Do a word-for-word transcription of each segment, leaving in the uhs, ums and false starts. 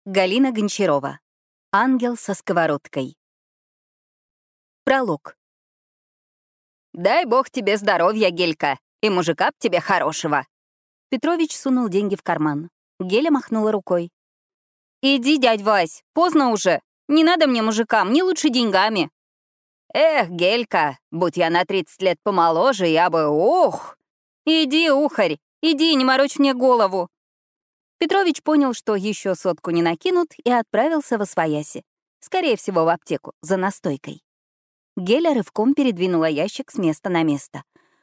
Галина Гончарова. Ангел со сковородкой. Пролог. «Дай бог тебе здоровья, Гелька, и мужика б тебе хорошего». Петрович сунул деньги в карман. Геля махнула рукой. «Иди, дядь Вась, поздно уже. Не надо мне мужика, мне лучше деньгами». «Эх, Гелька, будь я на тридцать лет помоложе, я бы... Ух! Иди, ухарь, иди, не морочь мне голову». Петрович понял, что еще сотку не накинут, и отправился восвояси. Скорее всего, в аптеку, за настойкой. Геля рывком передвинула ящик с места на место.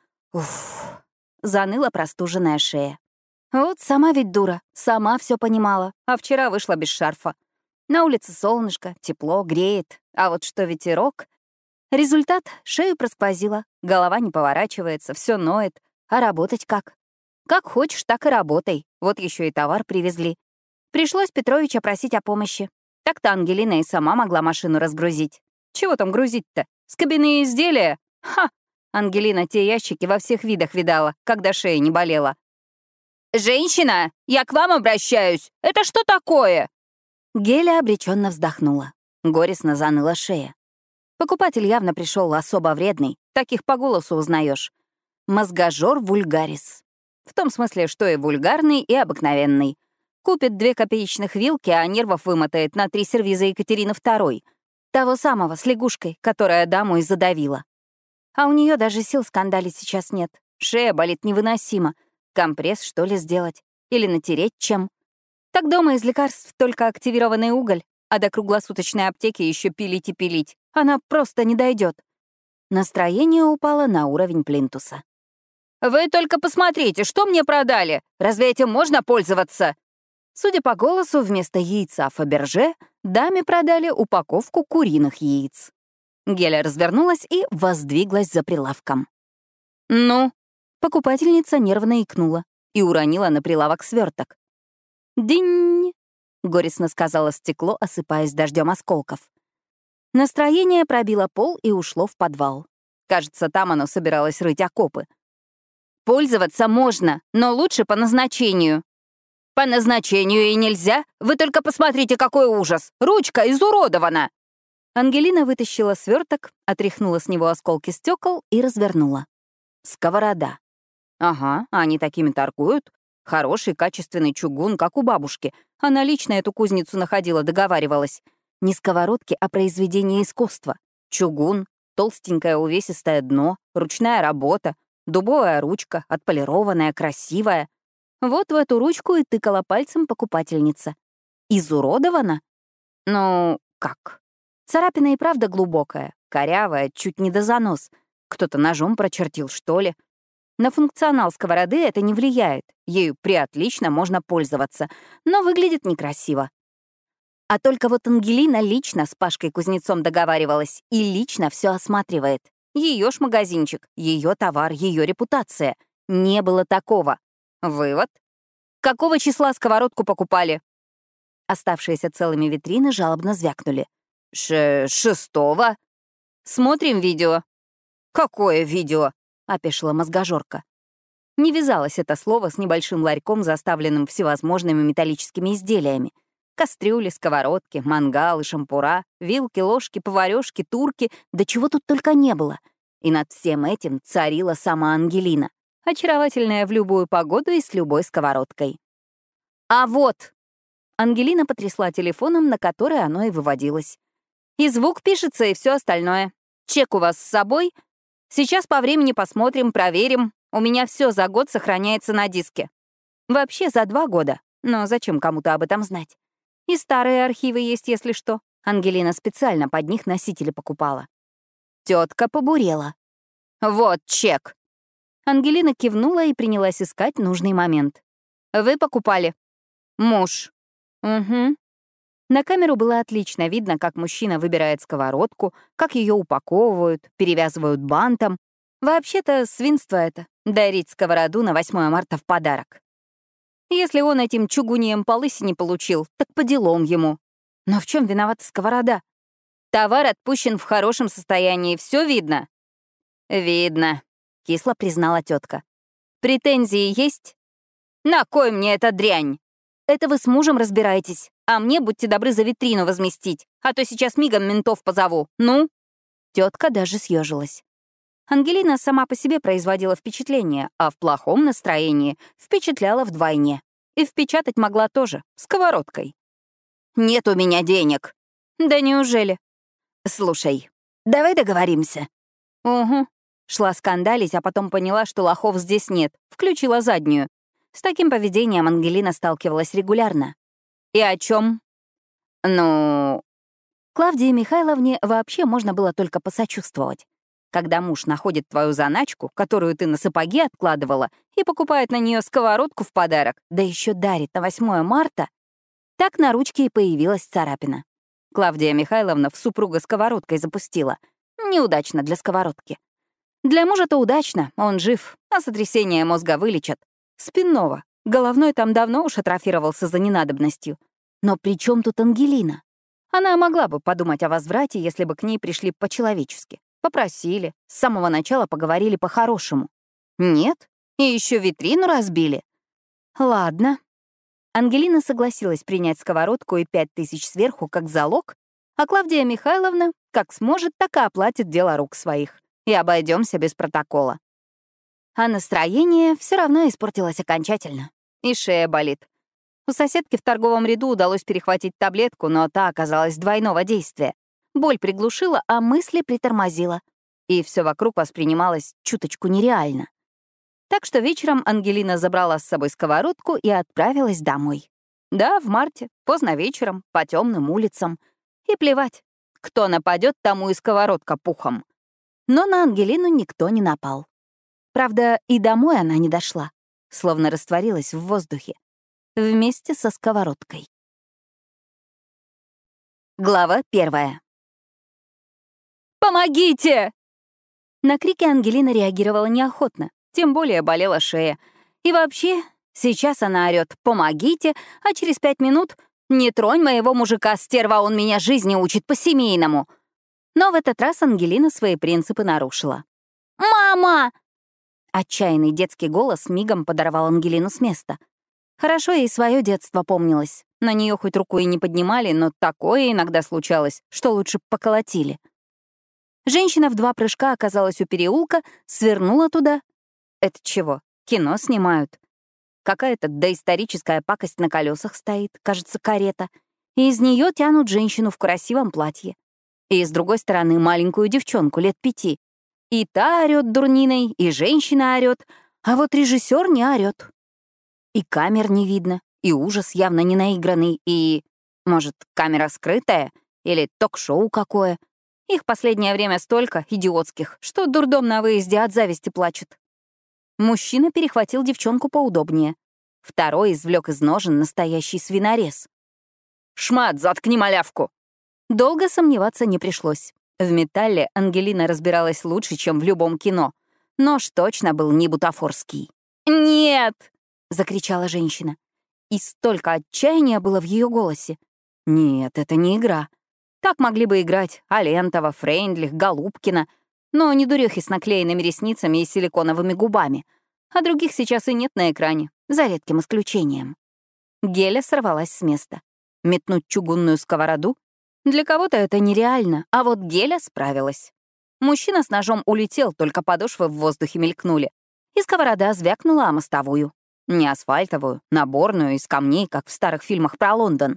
Уф, заныла простуженная шея. Вот сама ведь дура, сама все понимала, а вчера вышла без шарфа. На улице солнышко, тепло, греет, а вот что ветерок. Результат — шею просквозила, голова не поворачивается, все ноет, а работать как? Как хочешь, так и работай. Вот еще и товар привезли. Пришлось Петровича просить о помощи. Так-то Ангелина и сама могла машину разгрузить. Чего там грузить-то? Скобяные изделия? Ха! Ангелина те ящики во всех видах видала, когда шея не болела. «Женщина, я к вам обращаюсь! Это что такое?» Геля обреченно вздохнула. Горестно заныла шея. Покупатель явно пришел особо вредный, таких по голосу узнаешь. Мозгожор вульгарис. В том смысле, что и вульгарный, и обыкновенный. Купит две копеечных вилки, а нервов вымотает на три сервиза Екатерины Второй. Того самого, с лягушкой, которая даму и задавила. А у нее даже сил скандалить сейчас нет. Шея болит невыносимо. Компресс, что ли, сделать? Или натереть чем? Так дома из лекарств только активированный уголь, а до круглосуточной аптеки еще пилить и пилить. Она просто не дойдет. Настроение упало на уровень плинтуса. «Вы только посмотрите, что мне продали! Разве этим можно пользоваться?» Судя по голосу, вместо яйца Фаберже даме продали упаковку куриных яиц. Геля развернулась и воздвиглась за прилавком. «Ну?» Покупательница нервно икнула и уронила на прилавок сверток. «Динь!» — горестно сказала стекло, осыпаясь дождем осколков. Настроение пробило пол и ушло в подвал. Кажется, там оно собиралось рыть окопы. «Пользоваться можно, но лучше по назначению». «По назначению и нельзя? Вы только посмотрите, какой ужас! Ручка изуродована!» Ангелина вытащила сверток, отряхнула с него осколки стекол и развернула. Сковорода. Ага, они такими торгуют. Хороший, качественный чугун, как у бабушки. Она лично эту кузницу находила, договаривалась. Не сковородки, а произведение искусства. Чугун, толстенькое увесистое дно, ручная работа, дубовая ручка, отполированная, красивая. Вот в эту ручку и тыкала пальцем покупательница. Изуродована? Ну, как? Царапина и правда глубокая, корявая, чуть не до занос. Кто-то ножом прочертил, что ли. На функционал сковороды это не влияет. Ею приотлично можно пользоваться, но выглядит некрасиво. А только вот Ангелина лично с Пашкой-кузнецом договаривалась и лично все осматривает. Ее ж магазинчик, ее товар, ее репутация. Не было такого. Вывод. Какого числа сковородку покупали? Оставшиеся целыми витрины жалобно звякнули. Ш шестого. Смотрим видео. Какое видео? Опешила мозгожорка. Не вязалось это слово с небольшим ларьком, заставленным всевозможными металлическими изделиями. Кастрюли, сковородки, мангалы, шампура, вилки, ложки, поварёшки, турки, да чего тут только не было. И над всем этим царила сама Ангелина, очаровательная в любую погоду и с любой сковородкой. А вот! Ангелина потрясла телефоном, на который оно и выводилось. И звук пишется, и все остальное. Чек у вас с собой? Сейчас по времени посмотрим, проверим. У меня все за год сохраняется на диске. Вообще за два года. Но зачем кому-то об этом знать? И старые архивы есть, если что. Ангелина специально под них носители покупала. Тетка побурела. Вот чек. Ангелина кивнула и принялась искать нужный момент. Вы покупали? Муж. Угу. На камеру было отлично видно, как мужчина выбирает сковородку, как ее упаковывают, перевязывают бантом. Вообще-то свинство это — дарить сковороду на восьмое марта в подарок. Если он этим чугунием по лысине получил, так по делам ему. Но в чем виновата сковорода? Товар отпущен в хорошем состоянии, все видно? Видно, — кисло признала тетка. Претензии есть? На кой мне эта дрянь? Это вы с мужем разбираетесь, А мне, будьте добры, за витрину возместить, а то сейчас мигом ментов позову. Ну?» Тетка даже съежилась. Ангелина сама по себе производила впечатление, а в плохом настроении впечатляла вдвойне. И впечатать могла тоже, сковородкой. «Нет у меня денег». «Да неужели?» «Слушай, давай договоримся». «Угу». Шла скандалить, а потом поняла, что лохов здесь нет, включила заднюю. С таким поведением Ангелина сталкивалась регулярно. «И о чем?» «Ну...» Клавдии Михайловне вообще можно было только посочувствовать. Когда муж находит твою заначку, которую ты на сапоги откладывала, и покупает на нее сковородку в подарок, да еще дарит на восьмое марта, так на ручке и появилась царапина. Клавдия Михайловна в супруга сковородкой запустила. Неудачно для сковородки. Для мужа-то удачно, он жив, а сотрясение мозга вылечат. Спинного. Головной там давно уж атрофировался за ненадобностью. Но при чем тут Ангелина? Она могла бы подумать о возврате, если бы к ней пришли по-человечески. Попросили, с самого начала поговорили по-хорошему. Нет, и еще витрину разбили. Ладно. Ангелина согласилась принять сковородку и пять тысяч сверху как залог, а Клавдия Михайловна, как сможет, так и оплатит дело рук своих. И обойдемся без протокола. А настроение все равно испортилось окончательно. И шея болит. У соседки в торговом ряду удалось перехватить таблетку, но та оказалась двойного действия. Боль приглушила, а мысли притормозила. И все вокруг воспринималось чуточку нереально. Так что вечером Ангелина забрала с собой сковородку и отправилась домой. Да, в марте, поздно вечером, по темным улицам. И плевать, кто нападет, тому и сковородка пухом. Но на Ангелину никто не напал. Правда, и домой она не дошла, словно растворилась в воздухе. Вместе со сковородкой. Глава первая. «Помогите!» На крики Ангелина реагировала неохотно, тем более болела шея. И вообще, сейчас она орёт «помогите», а через пять минут «не тронь моего мужика, стерва, он меня жизни учит по-семейному». Но в этот раз Ангелина свои принципы нарушила. «Мама!» Отчаянный детский голос мигом подорвал Ангелину с места. Хорошо ей свое детство помнилось. На нее хоть руку и не поднимали, но такое иногда случалось, что лучше б поколотили. Женщина в два прыжка оказалась у переулка, свернула туда. Это чего? Кино снимают. Какая-то доисторическая пакость на колесах стоит, кажется, карета. И из нее тянут женщину в красивом платье. И с другой стороны маленькую девчонку лет пяти. И та орёт дурниной, и женщина орёт, а вот режиссер не орёт. И камер не видно, и ужас явно не наигранный, и... Может, камера скрытая? Или ток-шоу какое? Их последнее время столько, идиотских, что дурдом на выезде от зависти плачет. Мужчина перехватил девчонку поудобнее. Второй извлек из ножен настоящий свинорез. «Шмат, заткни малявку!» Долго сомневаться не пришлось. В металле Ангелина разбиралась лучше, чем в любом кино. Нож точно был не бутафорский. «Нет!» — закричала женщина. И столько отчаяния было в ее голосе. Нет, это не игра. Так могли бы играть Алентова, Фрейндлих, Голубкина, но не дурехи с наклеенными ресницами и силиконовыми губами. А других сейчас и нет на экране, за редким исключением. Геля сорвалась с места. Метнуть чугунную сковороду? Для кого-то это нереально, а вот Геля справилась. Мужчина с ножом улетел, только подошвы в воздухе мелькнули. И сковорода звякнула о мостовую. Не асфальтовую, наборную, из камней, как в старых фильмах про Лондон.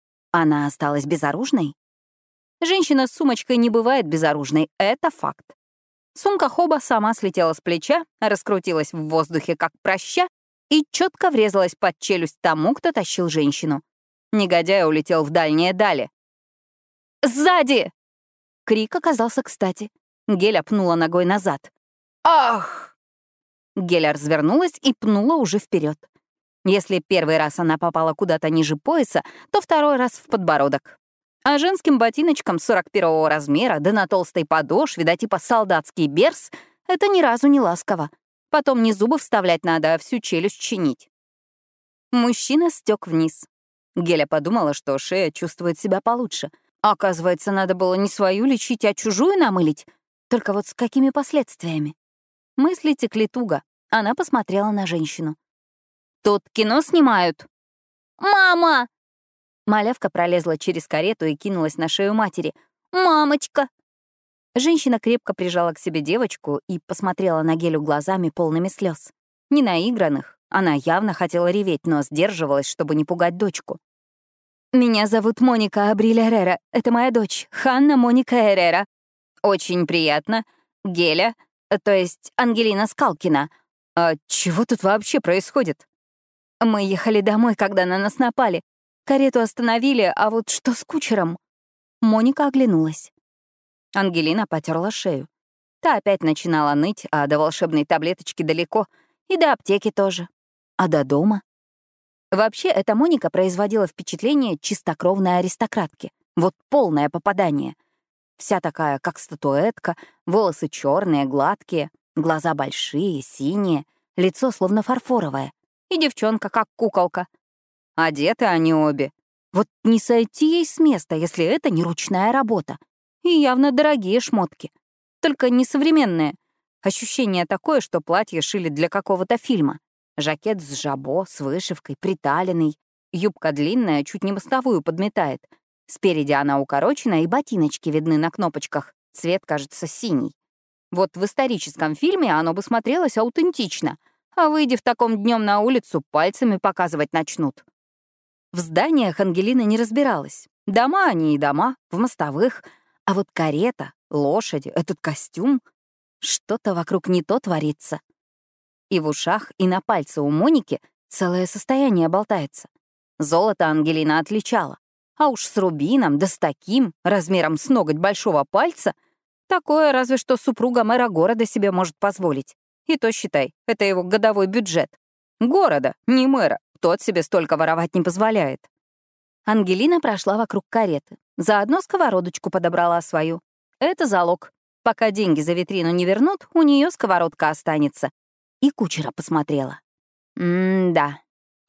Она осталась безоружной? Женщина с сумочкой не бывает безоружной, это факт. Сумка Хоба сама слетела с плеча, раскрутилась в воздухе, как праща, и четко врезалась под челюсть тому, кто тащил женщину. Негодяй улетел в дальние дали. «Сзади!» Крик оказался кстати. Геля пнула ногой назад. «Ах!» Геля развернулась и пнула уже вперед. Если первый раз она попала куда-то ниже пояса, то второй раз в подбородок. А женским ботиночкам сорок первого размера, да на толстой подошве, да типа солдатский берс, это ни разу не ласково. Потом не зубы вставлять надо, а всю челюсть чинить. Мужчина стёк вниз. Геля подумала, что шея чувствует себя получше. Оказывается, надо было не свою лечить, а чужую намылить. Только вот с какими последствиями? Мысли текли туго. Она посмотрела на женщину. «Тут кино снимают». «Мама!» Малявка пролезла через карету и кинулась на шею матери. «Мамочка!» Женщина крепко прижала к себе девочку и посмотрела на Гелю глазами, полными слез. Не наигранных, она явно хотела реветь, но сдерживалась, чтобы не пугать дочку. «Меня зовут Моника Абриль Эррера. Это моя дочь, Ханна Моника Эррера. Очень приятно. Геля, то есть Ангелина Скалкина. А чего тут вообще происходит?» «Мы ехали домой, когда на нас напали. Карету остановили, а вот что с кучером?» Моника оглянулась. Ангелина потерла шею. Та опять начинала ныть, а до волшебной таблеточки далеко, и до аптеки тоже. А до дома? Вообще, эта Моника производила впечатление чистокровной аристократки. Вот полное попадание. Вся такая, как статуэтка, волосы черные, гладкие, глаза большие, синие, лицо словно фарфоровое. И девчонка, как куколка. Одеты они обе. Вот не сойти ей с места, если это не ручная работа. И явно дорогие шмотки. Только не современные. Ощущение такое, что платье шили для какого-то фильма. Жакет с жабо, с вышивкой, приталенный. Юбка длинная, чуть не мостовую подметает. Спереди она укорочена, и ботиночки видны на кнопочках. Цвет, кажется, синий. Вот в историческом фильме оно бы смотрелось аутентично. А выйдя в таком днем на улицу, пальцами показывать начнут. В зданиях Ангелина не разбиралась. Дома они и дома, в мостовых. А вот карета, лошади, этот костюм — что-то вокруг не то творится. И в ушах, и на пальце у Моники целое состояние болтается. Золото Ангелина отличала. А уж с рубином, да с таким, размером с ноготь большого пальца, такое разве что супруга мэра города себе может позволить. И то, считай, это его годовой бюджет. Города, не мэра, тот себе столько воровать не позволяет. Ангелина прошла вокруг кареты. Заодно сковородочку подобрала свою. Это залог. Пока деньги за витрину не вернут, у нее сковородка останется. И кучера посмотрела. М-да,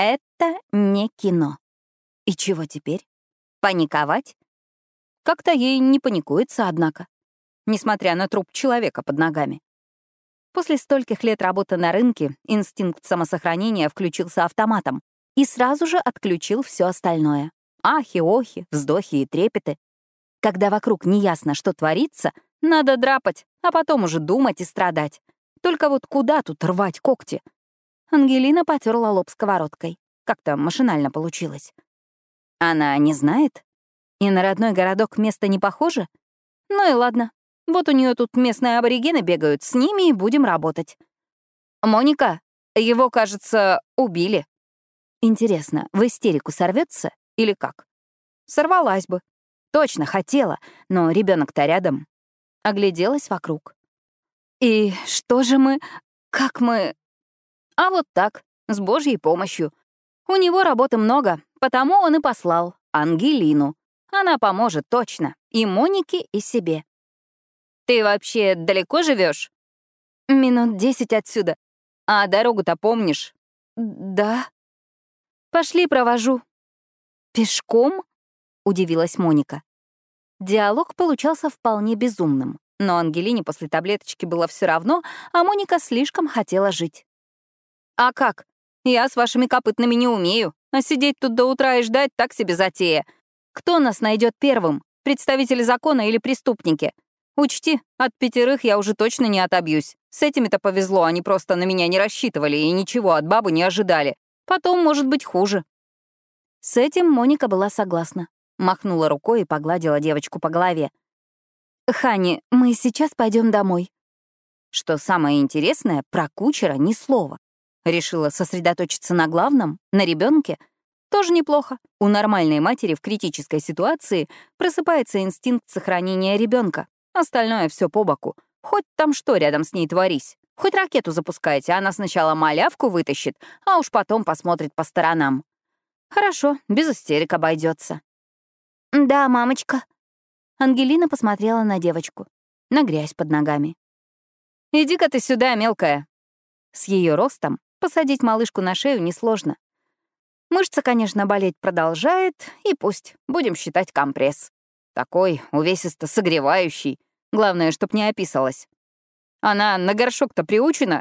это не кино. И чего теперь? Паниковать? Как-то ей не паникуется, однако. Несмотря на труп человека под ногами. После стольких лет работы на рынке инстинкт самосохранения включился автоматом и сразу же отключил все остальное. Ахи-охи, вздохи и трепеты. Когда вокруг неясно, что творится, надо драпать, а потом уже думать и страдать. Только вот куда тут рвать когти? Ангелина потерла лоб сковородкой. Как-то машинально получилось. Она не знает? И на родной городок место не похоже? Ну и ладно. Вот у нее тут местные аборигены бегают, с ними и будем работать. Моника, его, кажется, убили. Интересно, в истерику сорвется или как? Сорвалась бы. Точно, хотела, но ребенок-то рядом. Огляделась вокруг. И что же мы... Как мы... А вот так, с Божьей помощью. У него работы много, потому он и послал Ангелину. Она поможет точно и Монике, и себе. Ты вообще далеко живешь? Минут десять отсюда. А дорогу-то помнишь? Да. Пошли, провожу. Пешком? Удивилась Моника. Диалог получался вполне безумным, но Ангелине после таблеточки было все равно, а Моника слишком хотела жить. А как? Я с вашими копытными не умею, а сидеть тут до утра и ждать так себе затея. Кто нас найдет первым? Представители закона или преступники? Учти, от пятерых я уже точно не отобьюсь. С этими-то повезло, они просто на меня не рассчитывали и ничего от бабы не ожидали. Потом может быть хуже. С этим Моника была согласна. Махнула рукой и погладила девочку по голове. «Хани, мы сейчас пойдем домой». Что самое интересное, про кучера ни слова. Решила сосредоточиться на главном, на ребенке. Тоже неплохо. У нормальной матери в критической ситуации просыпается инстинкт сохранения ребенка. Остальное все по боку. Хоть там что рядом с ней творись. Хоть ракету запускайте, она сначала малявку вытащит, а уж потом посмотрит по сторонам. Хорошо, без истерик обойдется. «Да, мамочка». Ангелина посмотрела на девочку. На грязь под ногами. «Иди-ка ты сюда, мелкая». С ее ростом посадить малышку на шею несложно. Мышца, конечно, болеть продолжает, и пусть, будем считать компресс. Такой увесисто согревающий. Главное, чтоб не описалась. Она на горшок-то приучена?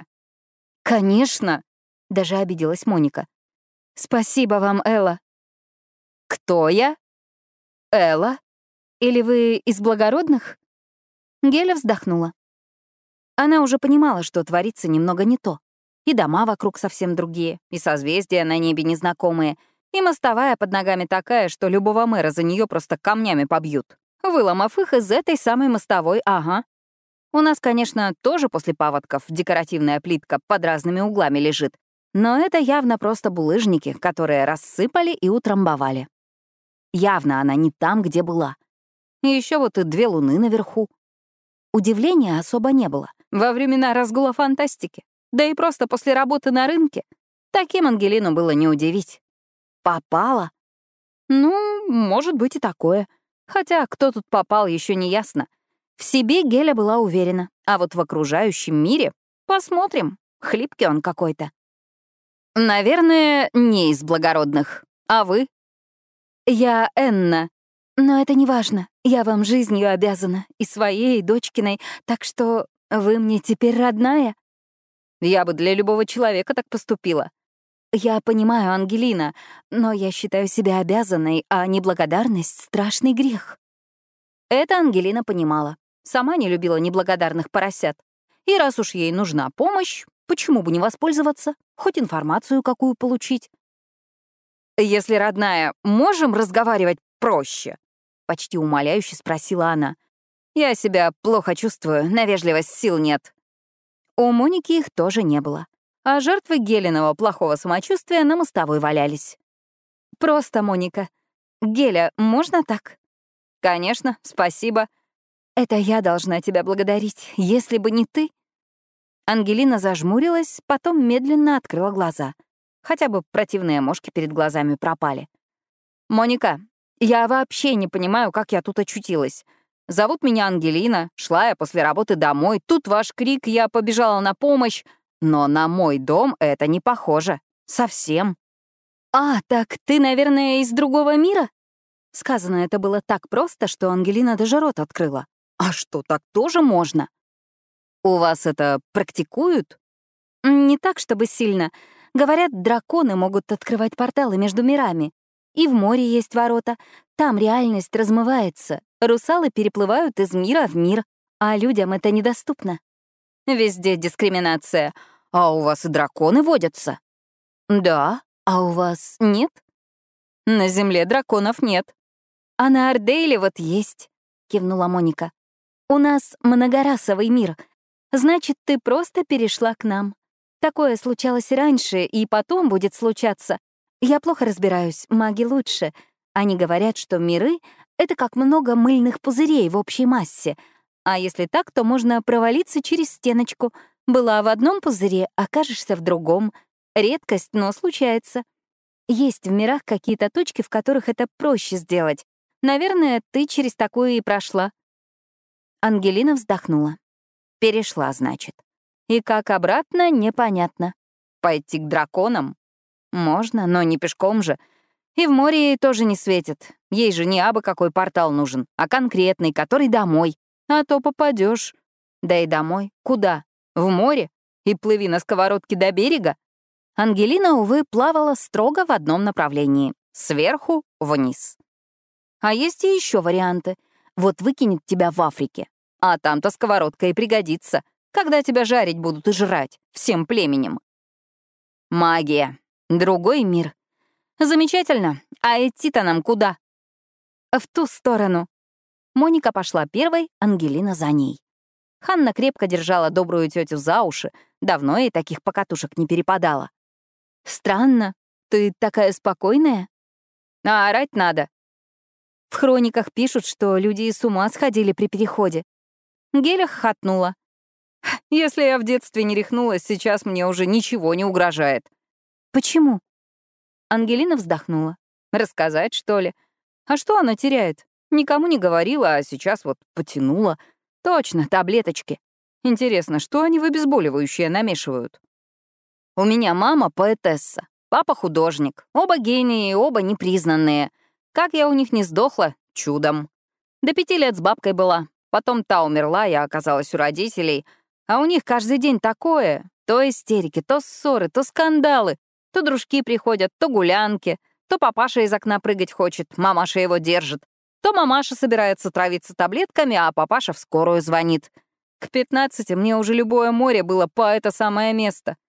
Конечно, даже обиделась Моника. Спасибо вам, Элла. Кто я? Элла? Или вы из благородных? Геля вздохнула. Она уже понимала, что творится немного не то. И дома вокруг совсем другие, и созвездия на небе незнакомые, и мостовая под ногами такая, что любого мэра за нее просто камнями побьют, выломав их из этой самой мостовой, ага. У нас, конечно, тоже после паводков декоративная плитка под разными углами лежит, но это явно просто булыжники, которые рассыпали и утрамбовали. Явно она не там, где была. И еще вот и две луны наверху. Удивления особо не было. Во времена разгула фантастики. Да и просто после работы на рынке. Таким Ангелину было не удивить. Попала? Ну, может быть и такое. Хотя кто тут попал, еще не ясно. В себе Геля была уверена, а вот в окружающем мире посмотрим. Хлипкий он какой-то. Наверное, не из благородных. А вы? Я Энна. Но это не важно. Я вам жизнью обязана, и своей, и дочкиной, так что вы мне теперь родная. Я бы для любого человека так поступила. Я понимаю, Ангелина, но я считаю себя обязанной, а неблагодарность — страшный грех. Это Ангелина понимала. Сама не любила неблагодарных поросят. И раз уж ей нужна помощь, почему бы не воспользоваться, хоть информацию какую получить? «Если родная, можем разговаривать проще?» — почти умоляюще спросила она. «Я себя плохо чувствую, на вежливость сил нет». У Моники их тоже не было, а жертвы Гелиного плохого самочувствия на мостовой валялись. «Просто, Моника. Геля, можно так?» «Конечно, спасибо. Это я должна тебя благодарить. Если бы не ты...» Ангелина зажмурилась, потом медленно открыла глаза. Хотя бы противные мошки перед глазами пропали. «Моника, я вообще не понимаю, как я тут очутилась. Зовут меня Ангелина, шла я после работы домой, тут ваш крик, я побежала на помощь. Но на мой дом это не похоже. Совсем». «А, так ты, наверное, из другого мира?» Сказано это было так просто, что Ангелина даже рот открыла. «А что, так тоже можно?» «У вас это практикуют?» «Не так, чтобы сильно. Говорят, драконы могут открывать порталы между мирами. И в море есть ворота. Там реальность размывается. Русалы переплывают из мира в мир, а людям это недоступно». «Везде дискриминация. А у вас и драконы водятся?» «Да. А у вас нет?» «На Земле драконов нет». «А на Ардейле вот есть», — кивнула Моника. «У нас многорасовый мир. Значит, ты просто перешла к нам. Такое случалось и раньше, и потом будет случаться. Я плохо разбираюсь, маги лучше. Они говорят, что миры — это как много мыльных пузырей в общей массе. А если так, то можно провалиться через стеночку. Была в одном пузыре, окажешься в другом. Редкость, но случается. Есть в мирах какие-то точки, в которых это проще сделать. Наверное, ты через такое и прошла». Ангелина вздохнула. Перешла, значит. И как обратно, непонятно. Пойти к драконам? Можно, но не пешком же. И в море ей тоже не светит. Ей же не абы какой портал нужен, а конкретный, который домой. А то попадешь. Да и домой. Куда? В море? И плыви на сковородке до берега? Ангелина, увы, плавала строго в одном направлении — сверху вниз. А есть и еще варианты. Вот выкинет тебя в Африке, а там-то сковородка и пригодится, когда тебя жарить будут и жрать всем племенем. Магия. Другой мир. Замечательно. А идти-то нам куда? В ту сторону. Моника пошла первой, Ангелина за ней. Ханна крепко держала добрую тетю за уши, давно ей таких покатушек не перепадало. «Странно, ты такая спокойная?» «А орать надо». В хрониках пишут, что люди и с ума сходили при переходе. Геля хохотнула. «Если я в детстве не рехнулась, сейчас мне уже ничего не угрожает». «Почему?» Ангелина вздохнула. «Рассказать, что ли? А что она теряет? Никому не говорила, а сейчас вот потянула. Точно, таблеточки. Интересно, что они в обезболивающее намешивают?» «У меня мама поэтесса, папа художник. Оба гении, оба непризнанные. Как я у них не сдохла? Чудом. До пяти лет с бабкой была. Потом та умерла, я оказалась у родителей. А у них каждый день такое. То истерики, то ссоры, то скандалы. То дружки приходят, то гулянки. То папаша из окна прыгать хочет, мамаша его держит. То мамаша собирается травиться таблетками, а папаша в скорую звонит. К пятнадцати мне уже любое море было по это самое место.